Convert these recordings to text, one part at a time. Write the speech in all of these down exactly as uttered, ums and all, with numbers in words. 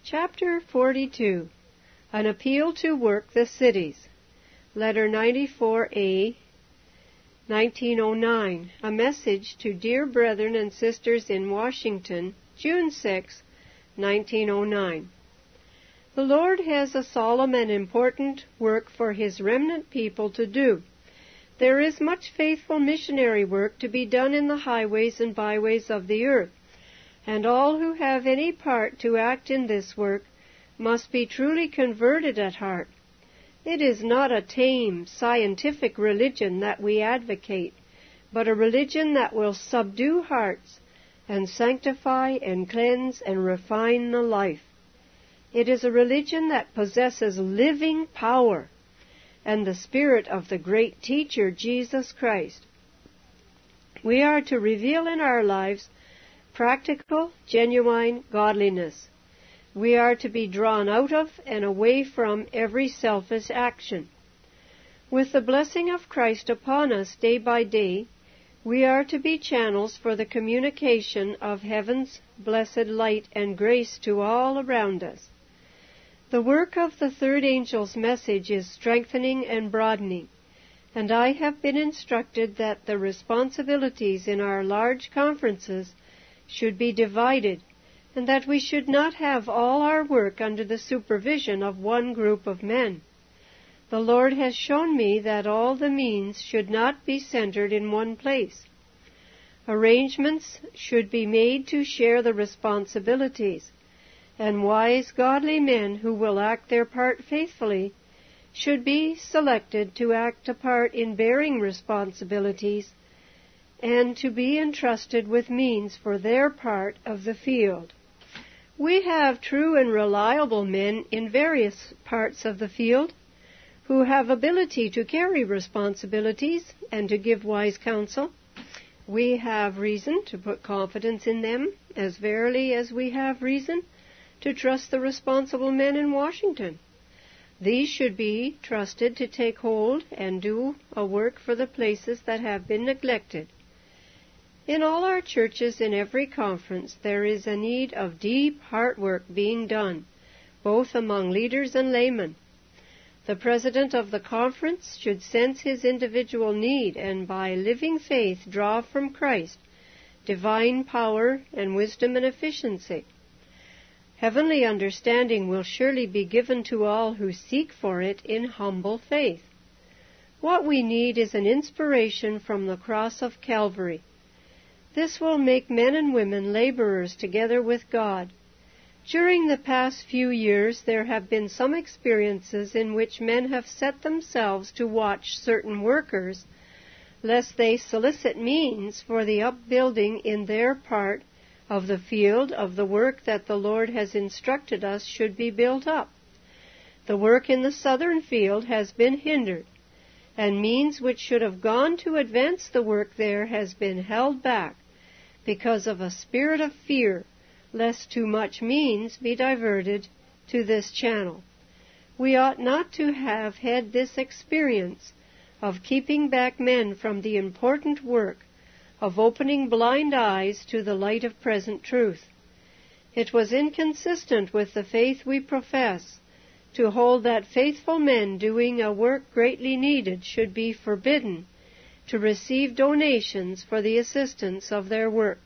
Chapter forty-two. An Appeal to Work the Cities. Letter ninety-four A, nineteen oh nine. A message to dear brethren and sisters in Washington, June sixth, nineteen oh nine. The Lord has a solemn and important work for His remnant people to do. There is much faithful missionary work to be done in the highways and byways of the earth, and all who have any part to act in this work must be truly converted at heart. It is not a tame, scientific religion that we advocate, but a religion that will subdue hearts and sanctify and cleanse and refine the life. It is a religion that possesses living power and the spirit of the great teacher, Jesus Christ. We are to reveal in our lives practical, genuine godliness. We are to be drawn out of and away from every selfish action. With the blessing of Christ upon us day by day, we are to be channels for the communication of heaven's blessed light and grace to all around us. The work of the third angel's message is strengthening and broadening, and I have been instructed that the responsibilities in our large conferences should be divided, and that we should not have all our work under the supervision of one group of men. The Lord has shown me that all the means should not be centered in one place. Arrangements should be made to share the responsibilities, and wise, godly men who will act their part faithfully should be selected to act a part in bearing responsibilities and to be entrusted with means for their part of the field. We have true and reliable men in various parts of the field who have ability to carry responsibilities and to give wise counsel. We have reason to put confidence in them, as verily as we have reason to trust the responsible men in Washington. These should be trusted to take hold and do a work for the places that have been neglected. In all our churches, in every conference, there is a need of deep heart work being done, both among leaders and laymen. The president of the conference should sense his individual need and by living faith draw from Christ divine power and wisdom and efficiency. Heavenly understanding will surely be given to all who seek for it in humble faith. What we need is an inspiration from the cross of Calvary. This will make men and women laborers together with God. During the past few years, there have been some experiences in which men have set themselves to watch certain workers, lest they solicit means for the upbuilding in their part of the field of the work that the Lord has instructed us should be built up. The work in the southern field has been hindered, and means which should have gone to advance the work there has been held back, because of a spirit of fear, lest too much means be diverted to this channel. We ought not to have had this experience of keeping back men from the important work of opening blind eyes to the light of present truth. It was inconsistent with the faith we profess to hold that faithful men doing a work greatly needed should be forbidden to receive donations for the assistance of their work.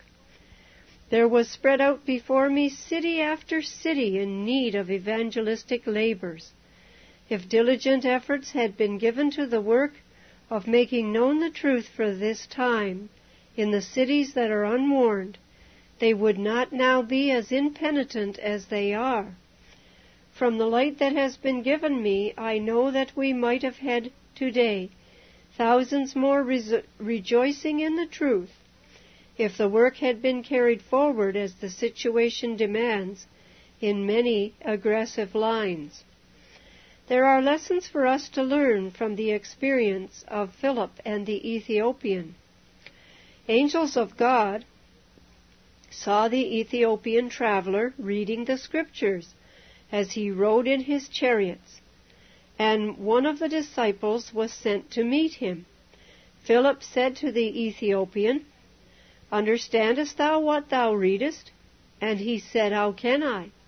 There was spread out before me city after city in need of evangelistic labors. If diligent efforts had been given to the work of making known the truth for this time in the cities that are unwarned, they would not now be as impenitent as they are. From the light that has been given me, I know that we might have had today thousands more re- rejoicing in the truth if the work had been carried forward as the situation demands in many aggressive lines. There are lessons for us to learn from the experience of Philip and the Ethiopian. Angels of God saw the Ethiopian traveler reading the Scriptures as he rode in his chariots, and one of the disciples was sent to meet him. Philip said to the Ethiopian, "Understandest thou what thou readest?" And he said, "How can I?"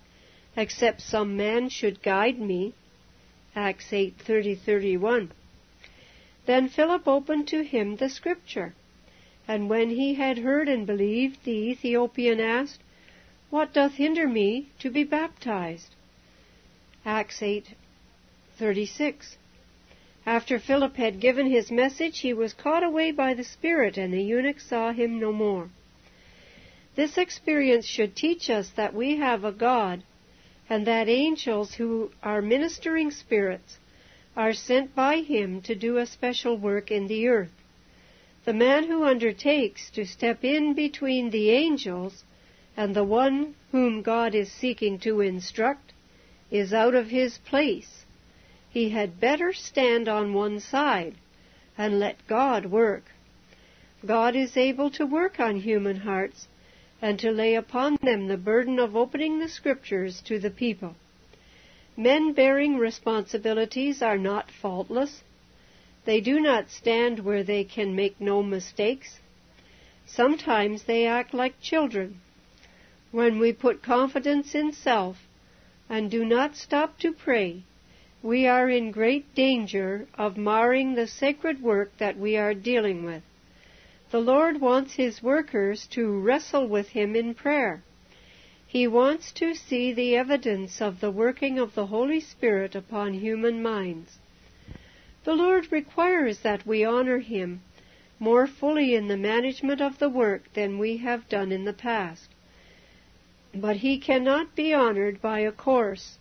except some man should guide me. Acts eight thirty to thirty-one. Then Philip opened to him the Scripture, and when he had heard and believed, the Ethiopian asked, What doth hinder me to be baptized? Acts eight thirty-six. After Philip had given his message, he was caught away by the Spirit, and the eunuch saw him no more. This experience should teach us that we have a God, and that angels who are ministering spirits are sent by him to do a special work in the earth. The man who undertakes to step in between the angels and the one whom God is seeking to instruct is out of his place. He had better stand on one side and let God work. God is able to work on human hearts and to lay upon them the burden of opening the Scriptures to the people. Men bearing responsibilities are not faultless. They do not stand where they can make no mistakes. Sometimes they act like children. When we put confidence in self and do not stop to pray, we are in great danger of marring the sacred work that we are dealing with. The Lord wants His workers to wrestle with Him in prayer. He wants to see the evidence of the working of the Holy Spirit upon human minds. The Lord requires that we honor Him more fully in the management of the work than we have done in the past. But He cannot be honored by a course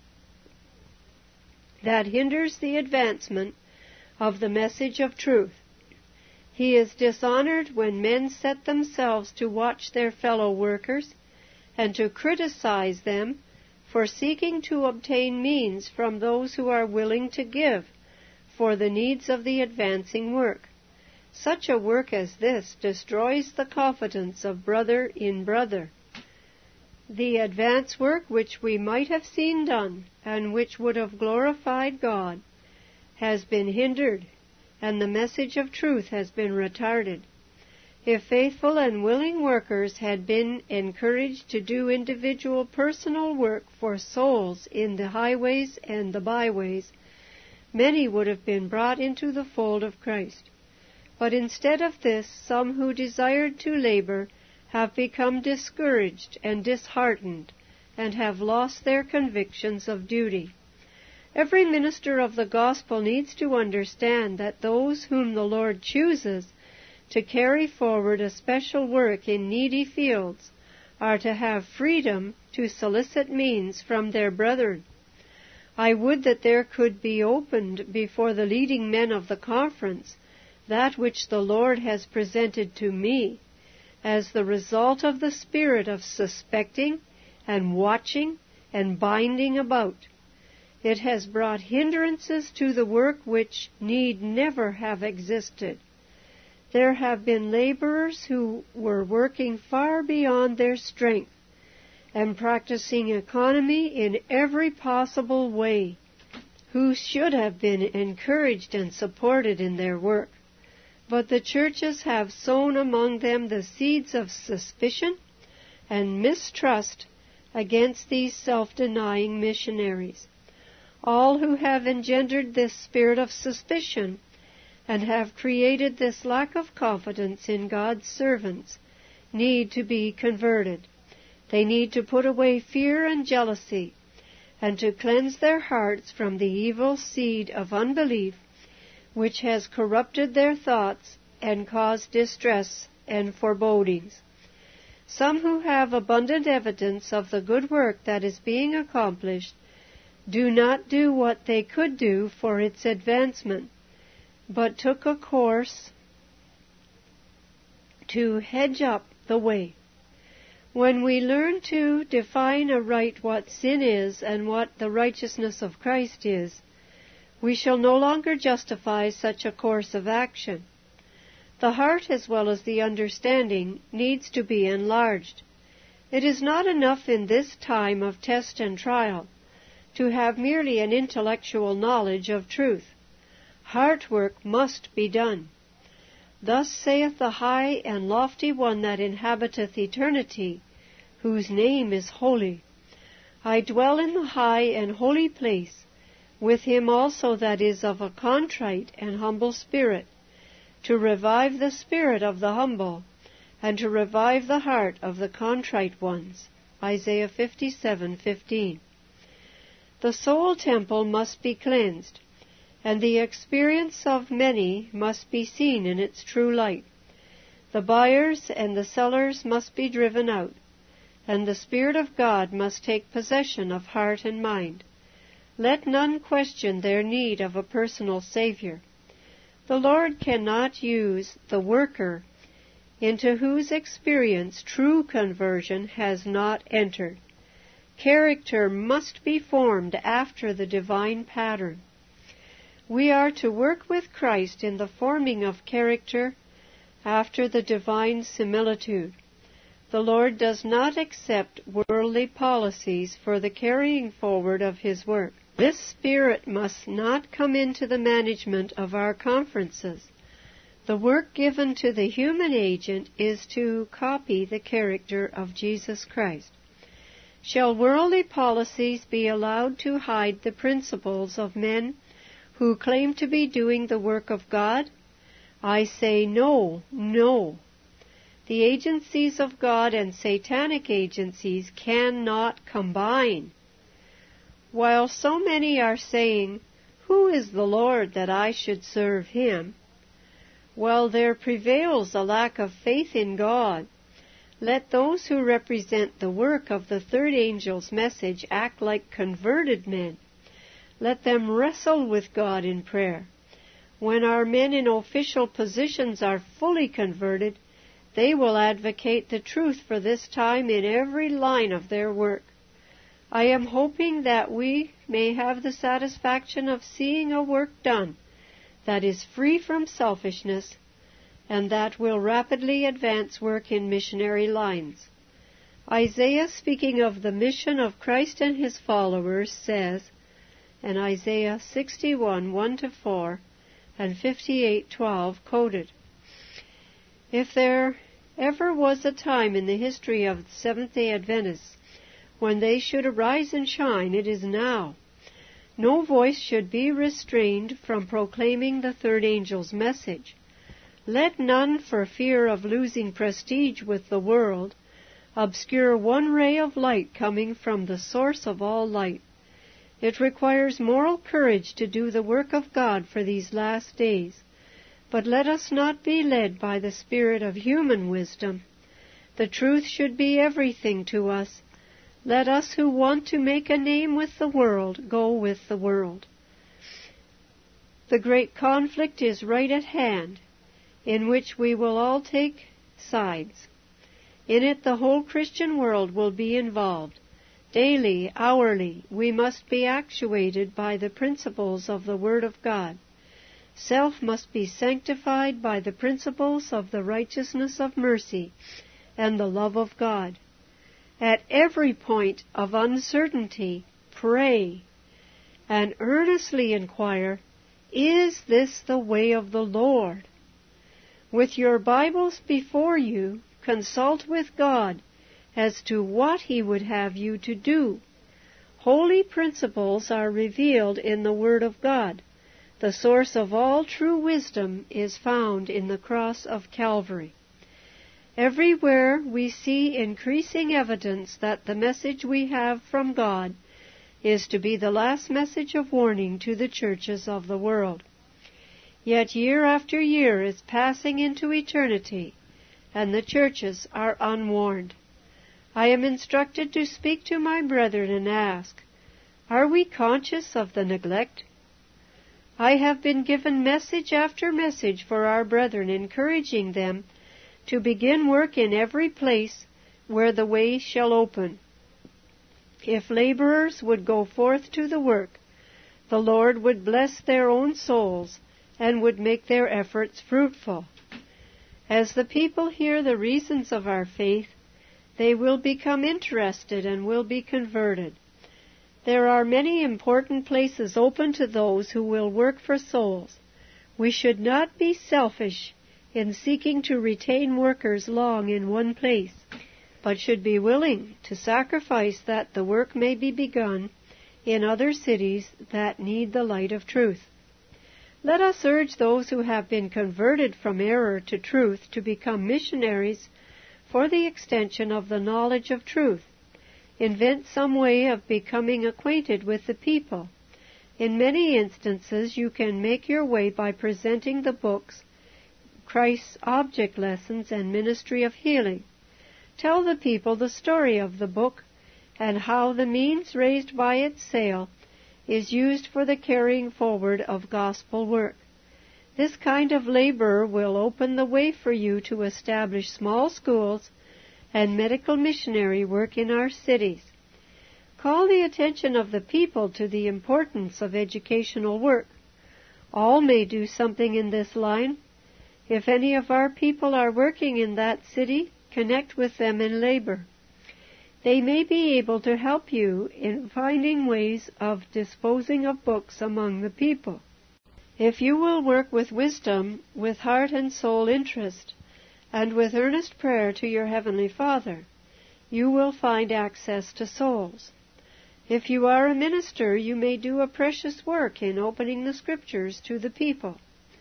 that hinders the advancement of the message of truth. He is dishonored when men set themselves to watch their fellow workers and to criticize them for seeking to obtain means from those who are willing to give for the needs of the advancing work. Such a work as this destroys the confidence of brother in brother. The advance work which we might have seen done, and which would have glorified God, has been hindered, and the message of truth has been retarded. If faithful and willing workers had been encouraged to do individual personal work for souls in the highways and the byways, many would have been brought into the fold of Christ. But instead of this, some who desired to labor have become discouraged and disheartened, and have lost their convictions of duty. Every minister of the gospel needs to understand that those whom the Lord chooses to carry forward a special work in needy fields are to have freedom to solicit means from their brethren. I would that there could be opened before the leading men of the conference that which the Lord has presented to me, as the result of the spirit of suspecting and watching and binding about. It has brought hindrances to the work which need never have existed. There have been laborers who were working far beyond their strength and practicing economy in every possible way, who should have been encouraged and supported in their work. But the churches have sown among them the seeds of suspicion and mistrust against these self-denying missionaries. All who have engendered this spirit of suspicion and have created this lack of confidence in God's servants need to be converted. They need to put away fear and jealousy and to cleanse their hearts from the evil seed of unbelief which has corrupted their thoughts and caused distress and forebodings. Some who have abundant evidence of the good work that is being accomplished do not do what they could do for its advancement, but took a course to hedge up the way. When we learn to define aright what sin is and what the righteousness of Christ is, we shall no longer justify such a course of action. The heart as well as the understanding needs to be enlarged. It is not enough in this time of test and trial to have merely an intellectual knowledge of truth. Heart work must be done. Thus saith the high and lofty one that inhabiteth eternity, whose name is holy. I dwell in the high and holy place, with him also that is of a contrite and humble spirit, to revive the spirit of the humble, and to revive the heart of the contrite ones. Isaiah fifty-seven fifteen. The soul temple must be cleansed, and the experience of many must be seen in its true light. The buyers and the sellers must be driven out, and the Spirit of God must take possession of heart and mind. Let none question their need of a personal Savior. The Lord cannot use the worker into whose experience true conversion has not entered. Character must be formed after the divine pattern. We are to work with Christ in the forming of character after the divine similitude. The Lord does not accept worldly policies for the carrying forward of His work. This spirit must not come into the management of our conferences. The work given to the human agent is to copy the character of Jesus Christ. Shall worldly policies be allowed to hide the principles of men who claim to be doing the work of God? I say no, no. The agencies of God and satanic agencies cannot combine. While so many are saying, "Who is the Lord that I should serve Him?" while there prevails a lack of faith in God, let those who represent the work of the third angel's message act like converted men. Let them wrestle with God in prayer. When our men in official positions are fully converted, they will advocate the truth for this time in every line of their work. I am hoping that we may have the satisfaction of seeing a work done that is free from selfishness, and that will rapidly advance work in missionary lines. Isaiah, speaking of the mission of Christ and His followers, says, in Isaiah sixty-one, one to four, and fifty-eight, twelve, quoted, "If there ever was a time in the history of the Seventh-day Adventists when they should arise and shine, it is now. No voice should be restrained from proclaiming the third angel's message. Let none, for fear of losing prestige with the world, obscure one ray of light coming from the source of all light. It requires moral courage to do the work of God for these last days, but let us not be led by the spirit of human wisdom. The truth should be everything to us. Let us who want to make a name with the world go with the world. The great conflict is right at hand, in which we will all take sides. In it the whole Christian world will be involved. Daily, hourly, we must be actuated by the principles of the Word of God. Self must be sanctified by the principles of the righteousness of mercy and the love of God. At every point of uncertainty, pray and earnestly inquire, is this the way of the Lord? With your Bibles before you, consult with God as to what He would have you to do. Holy principles are revealed in the Word of God. The source of all true wisdom is found in the cross of Calvary. Everywhere we see increasing evidence that the message we have from God is to be the last message of warning to the churches of the world. Yet year after year is passing into eternity, and the churches are unwarned. I am instructed to speak to my brethren and ask, are we conscious of the neglect? I have been given message after message for our brethren, encouraging them to begin work in every place where the way shall open. If laborers would go forth to the work, the Lord would bless their own souls and would make their efforts fruitful. As the people hear the reasons of our faith, they will become interested and will be converted. There are many important places open to those who will work for souls. We should not be selfish in seeking to retain workers long in one place. but should be willing to sacrifice that the work may be begun in other cities that need the light of truth. Let us urge those who have been converted from error to truth to become missionaries for the extension of the knowledge of truth. Invent some way of becoming acquainted with the people. In many instances, you can make your way by presenting the books, Christ's Object Lessons and Ministry of Healing. Tell the people the story of the book and how the means raised by its sale is used for the carrying forward of gospel work. This kind of labor will open the way for you to establish small schools and medical missionary work in our cities. Call the attention of the people to the importance of educational work. All may do something in this line. If any of our people are working in that city, connect with them in labor. They may be able to help you in finding ways of disposing of books among the people. If you will work with wisdom, with heart and soul interest, and with earnest prayer to your Heavenly Father, you will find access to souls. If you are a minister, you may do a precious work in opening the Scriptures to the people.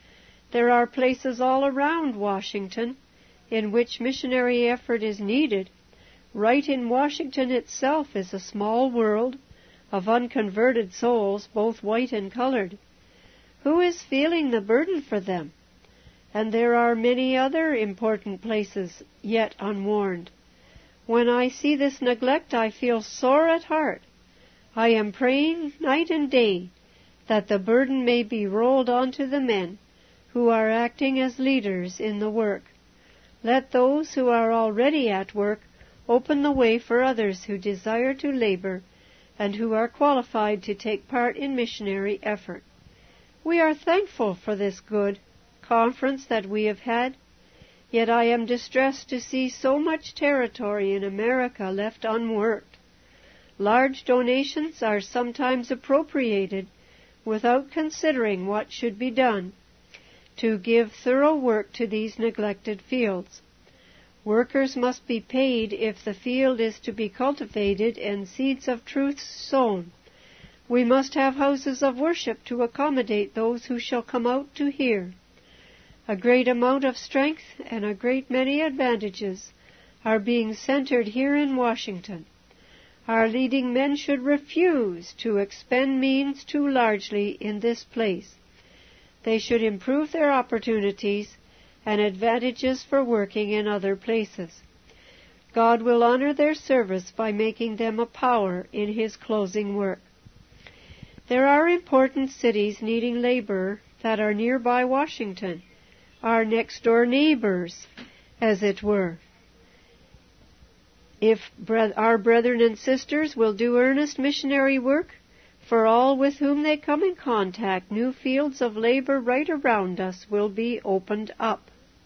There are places all around Washington in which missionary effort is needed. Right in Washington itself is a small world of unconverted souls, both white and colored. Who is feeling the burden for them? And there are many other important places yet unwarned. When I see this neglect, I feel sore at heart. I am praying night and day that the burden may be rolled onto the men who are acting as leaders in the work. Let those who are already at work open the way for others who desire to labor and who are qualified to take part in missionary effort. We are thankful for this good conference that we have had, yet I am distressed to see so much territory in America left unworked. Large donations are sometimes appropriated without considering what should be done to give thorough work to these neglected fields. Workers must be paid if the field is to be cultivated and seeds of truth sown. We must have houses of worship to accommodate those who shall come out to hear. A great amount of strength and a great many advantages are being centered here in Washington. Our leading men should refuse to expend means too largely in this place. They should improve their opportunities and advantages for working in other places. God will honor their service by making them a power in His closing work. There are important cities needing labor that are nearby Washington, our next-door neighbors, as it were. If our brethren and sisters will do earnest missionary work, for all with whom they come in contact, new fields of labor right around us will be opened up.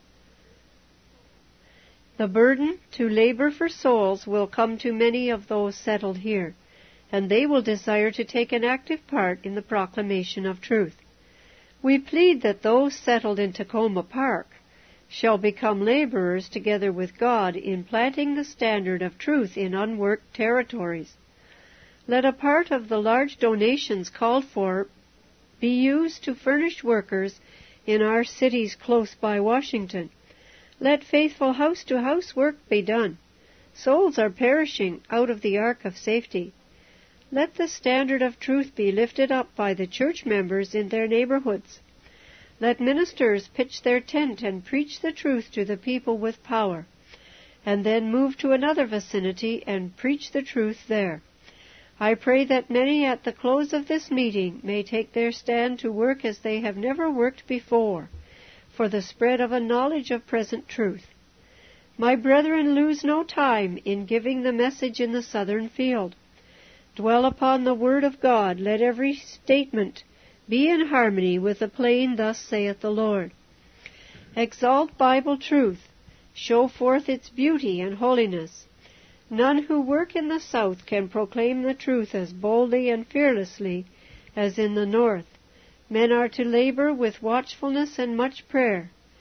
The burden to labor for souls will come to many of those settled here, and they will desire to take an active part in the proclamation of truth. We plead that those settled in Tacoma Park shall become laborers together with God in planting the standard of truth in unworked territories. Let a part of the large donations called for be used to furnish workers in our cities close by Washington. Let faithful house-to-house work be done. Souls are perishing out of the ark of safety. Let the standard of truth be lifted up by the church members in their neighborhoods. Let ministers pitch their tent and preach the truth to the people with power, and then move to another vicinity and preach the truth there. I pray that many at the close of this meeting may take their stand to work as they have never worked before, for the spread of a knowledge of present truth. My brethren, lose no time in giving the message in the southern field. Dwell upon the word of God. Let every statement be in harmony with the plain, "Thus saith the Lord." Exalt Bible truth. Show forth its beauty and holiness. None who work in the south can proclaim the truth as boldly and fearlessly as in the north. Men are to labor with watchfulness and much prayer.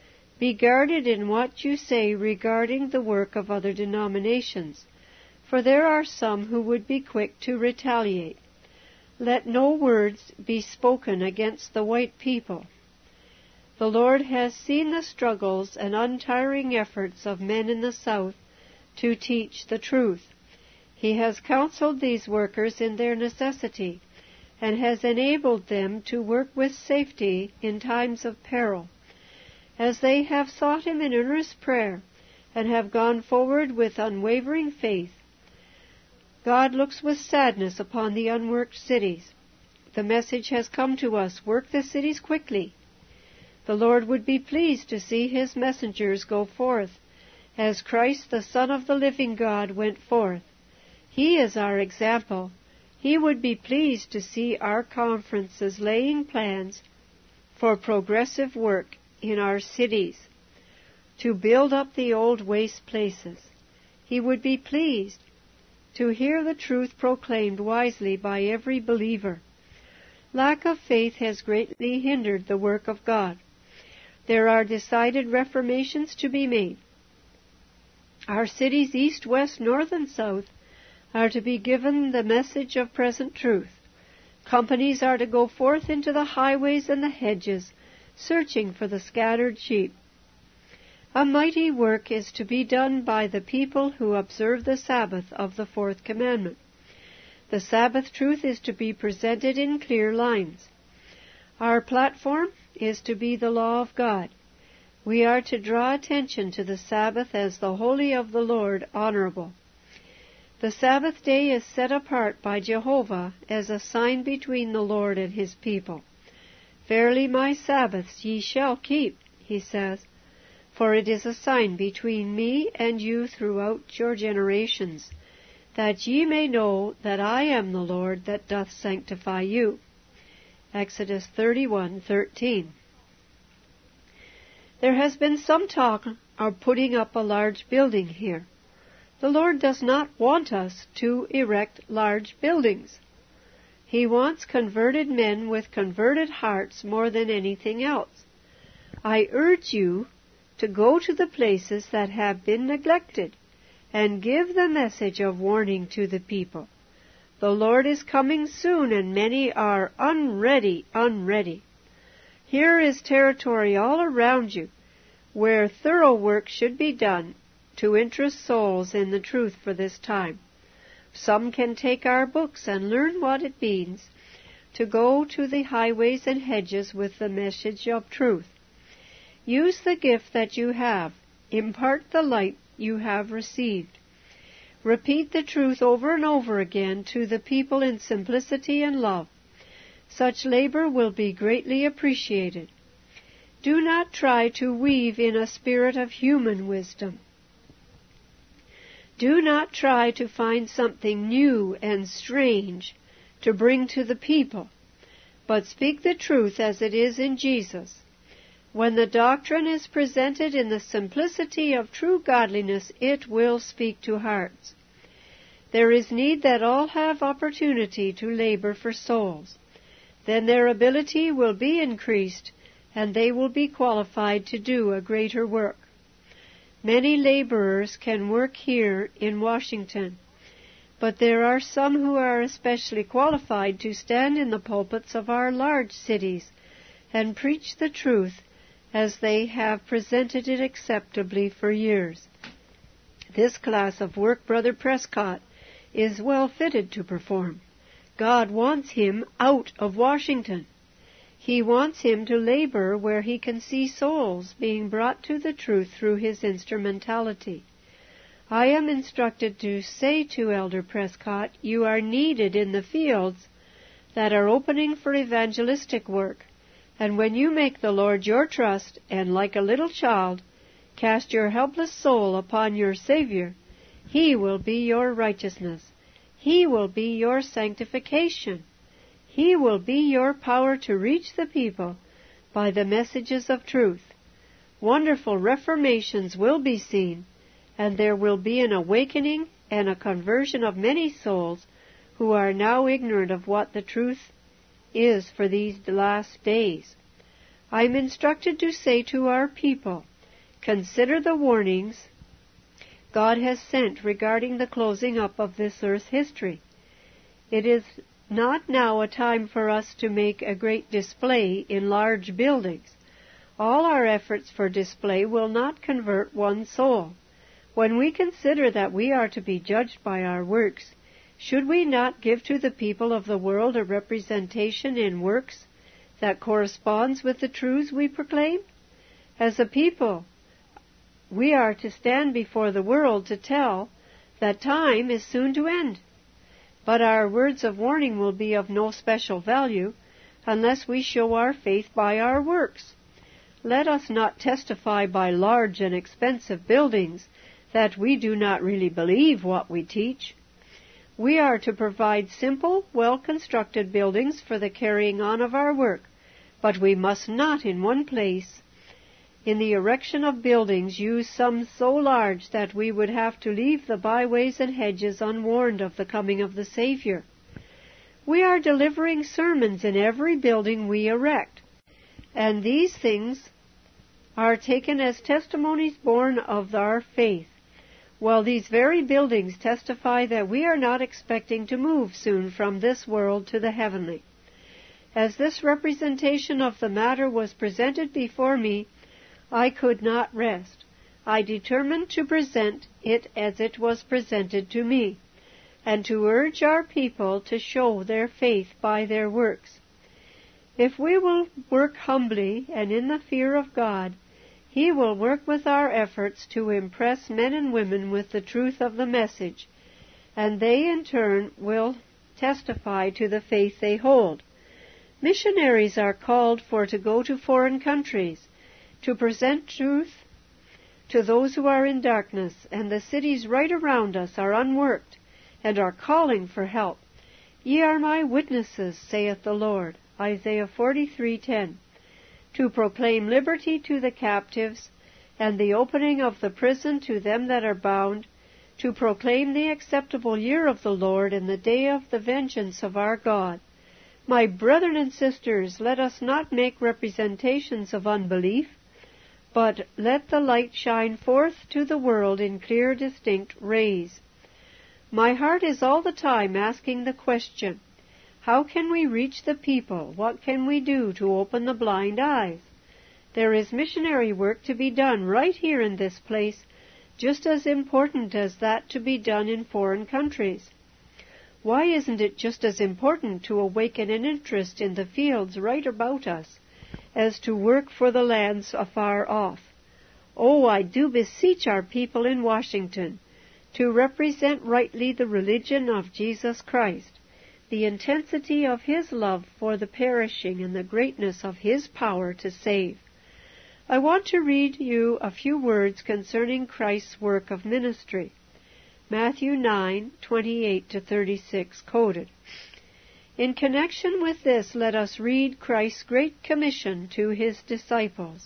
Be guarded in what you say regarding the work of other denominations, for there are some who would be quick to retaliate. Let no words be spoken against the white people. The Lord has seen the struggles and untiring efforts of men in the South to teach the truth. He has counseled these workers in their necessity, and has enabled them to work with safety in times of peril. As they have sought Him in earnest prayer, and have gone forward with unwavering faith, God looks with sadness upon the unworked cities. The message has come to us, work the cities quickly. The Lord would be pleased to see His messengers go forth, as Christ, the Son of the living God, went forth. He is our example. He would be pleased to see our conferences laying plans for progressive work in our cities, to build up the old waste places. He would be pleased to hear the truth proclaimed wisely by every believer. Lack of faith has greatly hindered the work of God. There are decided reformations to be made. Our cities, east, west, north, and south, are to be given the message of present truth. Companies are to go forth into the highways and the hedges, searching for the scattered sheep. A mighty work is to be done by the people who observe the Sabbath of the Fourth Commandment. The Sabbath truth is to be presented in clear lines. Our platform is to be the law of God. We are to draw attention to the Sabbath as the holy of the Lord, honorable. The Sabbath day is set apart by Jehovah as a sign between the Lord and His people. Verily my Sabbaths ye shall keep, He says, for it is a sign between me and you throughout your generations, that ye may know that I am the Lord that doth sanctify you. Exodus thirty-one thirteen. There has been some talk of putting up a large building here. The Lord does not want us to erect large buildings. He wants converted men with converted hearts more than anything else. I urge you to go to the places that have been neglected and give the message of warning to the people. The Lord is coming soon, and many are unready, unready. Here is territory all around you where thorough work should be done to interest souls in the truth for this time. Some can take our books and learn what it means to go to the highways and hedges with the message of truth. Use the gift that you have. Impart the light you have received. Repeat the truth over and over again to the people in simplicity and love. Such labor will be greatly appreciated. Do not try to weave in a spirit of human wisdom. Do not try to find something new and strange to bring to the people, but speak the truth as it is in Jesus. When the doctrine is presented in the simplicity of true godliness, it will speak to hearts. There is need that all have opportunity to labor for souls. Then their ability will be increased, and they will be qualified to do a greater work. Many laborers can work here in Washington, but there are some who are especially qualified to stand in the pulpits of our large cities and preach the truth as they have presented it acceptably for years. This class of work Brother Prescott is well fitted to perform. God wants him out of Washington. He wants him to labor where he can see souls being brought to the truth through his instrumentality. I am instructed to say to Elder Prescott, you are needed in the fields that are opening for evangelistic work. And when you make the Lord your trust, and like a little child, cast your helpless soul upon your Savior, He will be your righteousness. He will be your sanctification. He will be your power to reach the people by the messages of truth. Wonderful reformations will be seen, and there will be an awakening and a conversion of many souls who are now ignorant of what the truth is for these last days. I am instructed to say to our people, consider the warnings God has sent regarding the closing up of this earth's history. It is not now a time for us to make a great display in large buildings. All our efforts for display will not convert one soul. When we consider that we are to be judged by our works, should we not give to the people of the world a representation in works that corresponds with the truths we proclaim? As a people, we are to stand before the world to tell that time is soon to end. But our words of warning will be of no special value unless we show our faith by our works. Let us not testify by large and expensive buildings that we do not really believe what we teach. We are to provide simple, well-constructed buildings for the carrying on of our work, but we must not in one place, in the erection of buildings, use some so large that we would have to leave the byways and hedges unwarned of the coming of the Savior. We are delivering sermons in every building we erect, and these things are taken as testimonies born of our faith, while these very buildings testify that we are not expecting to move soon from this world to the heavenly. As this representation of the matter was presented before me, I could not rest. I determined to present it as it was presented to me, and to urge our people to show their faith by their works. If we will work humbly and in the fear of God, He will work with our efforts to impress men and women with the truth of the message, and they in turn will testify to the faith they hold. Missionaries are called for to go to foreign countries, to present truth to those who are in darkness, and the cities right around us are unworked, and are calling for help. Ye are my witnesses, saith the Lord, Isaiah forty-three ten, to proclaim liberty to the captives, and the opening of the prison to them that are bound, to proclaim the acceptable year of the Lord, and the day of the vengeance of our God. My brethren and sisters, let us not make representations of unbelief, but let the light shine forth to the world in clear, distinct rays. My heart is all the time asking the question, how can we reach the people? What can we do to open the blind eyes? There is missionary work to be done right here in this place, just as important as that to be done in foreign countries. Why isn't it just as important to awaken an interest in the fields right about us as to work for the lands afar off? Oh, I do beseech our people in Washington to represent rightly the religion of Jesus Christ, the intensity of His love for the perishing, and the greatness of His power to save. I want to read you a few words concerning Christ's work of ministry. Matthew nine, twenty-eight to thirty-six, quoted. In connection with this, let us read Christ's great commission to His disciples.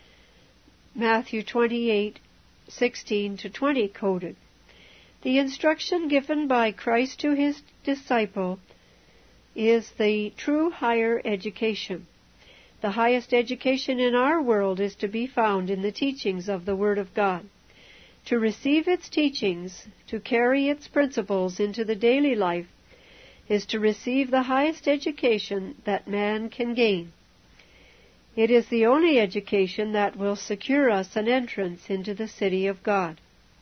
Matthew twenty-eight, sixteen to twenty, quoted. The instruction given by Christ to His disciple is the true higher education. The highest education in our world is to be found in the teachings of the Word of God. To receive its teachings, to carry its principles into the daily life, is to receive the highest education that man can gain. It is the only education that will secure us an entrance into the city of God.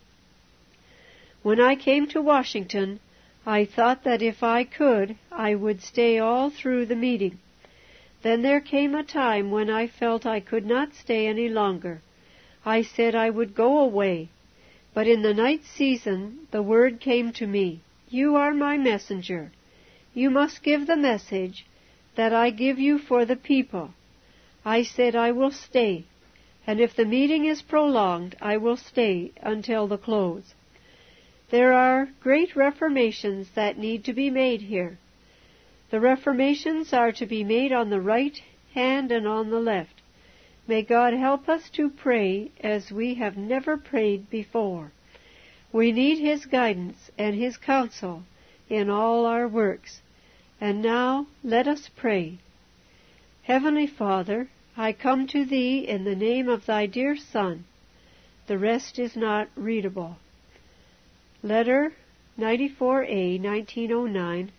When I came to Washington, I thought that if I could, I would stay all through the meeting. Then there came a time when I felt I could not stay any longer. I said I would go away. But in the night season, the word came to me, You are my messenger. You must give the message that I give you for the people. I said I will stay, and if the meeting is prolonged, I will stay until the close. There are great reformations that need to be made here. The reformations are to be made on the right hand and on the left. May God help us to pray as we have never prayed before. We need His guidance and His counsel in all our works. And now let us pray. Heavenly Father, I come to Thee in the name of Thy dear Son, The rest is not readable. Letter ninety-four A, nineteen oh nine,